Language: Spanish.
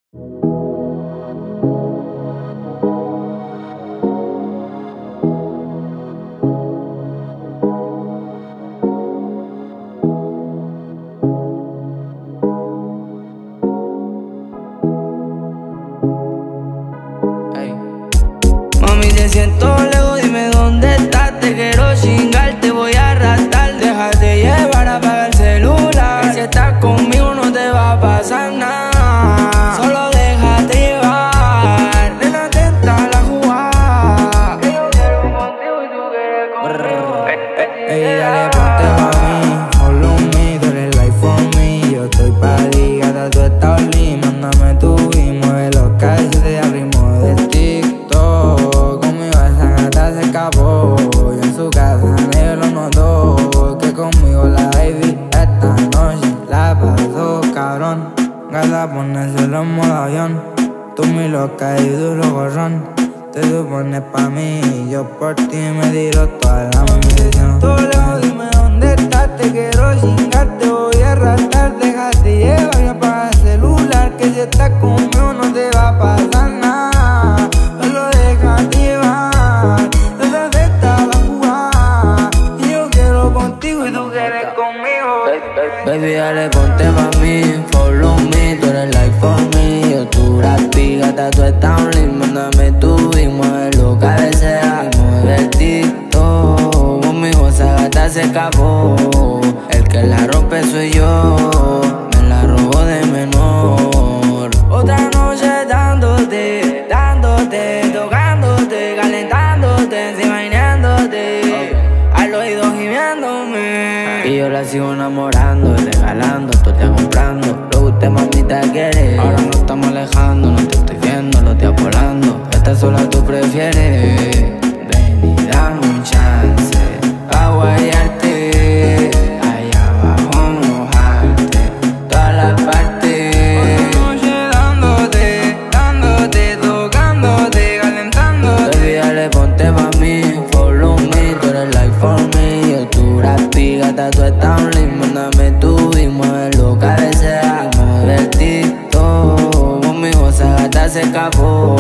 Mami, te siento lejos, dime dónde estás. Te quiero chingar, te voy a arrastrar. Déjate llevar, apaga el celular, que si estás conmigo no te va a pasar nada. Solo déjate llevar, nena, atenta la jugada. Que yo quiero contigo y tú quieres conmigo. Ey, dale, ponte pa' mí, follow me, tú eres life for me. Yo estoy pa' ti, gata, tú estás lit. Mándame tu y mueve los calzones al ritmo del TikTok. Conmigo esa gata se escapó, y en su casa nadie lo notó. Que conmigo la baby esta noche la pasó cabrón. Gata, ponérselo en modo avión. Tú mi loca y duro gorrón. Te supones pa' mí y yo por ti me tiro toda la munición. Todo lejos, dime dónde estás. Te quiero chingar, te voy a arrastrar. Déjate llevar y apaga el celular, que si estás conmigo no te va a pasar nada. Solo déjate llevar, desde esta la jugada. Y yo quiero contigo y tú quieres conmigo. Baby, dale, ponte pa' mí, follow me, tú eres life for me. Yo tu gratis, gata, tú estás lit. Mándame tu y mueve lo que desea. Mueve el TikTok, conmigo esa gata se escapó. El que la rompe soy yo, me la robó de menor. Otra noche dándote, dándote, tocándote, calentándote, enseñándote, al oído gimiéndome. Y yo la sigo enamorando, regalando, tú te comprando. Lo que usted mamita quiere. Ahora nos estamos alejando, no te estoy viendo, los días volando. Esta sola tú prefieres. Ven y dame un chance pa' guayarte, allá abajo mojarte, todas las partes. Otra noche dándote, dándote, tocándote, calentándote. Baby, dale, ponte pa' mí, follow me, tú eres life for me. Yo tu gratis, gata, tú estás lit. Mándame tu y mueve lo que desea. Mueve el TikTok, conmigo esa gata se escapó.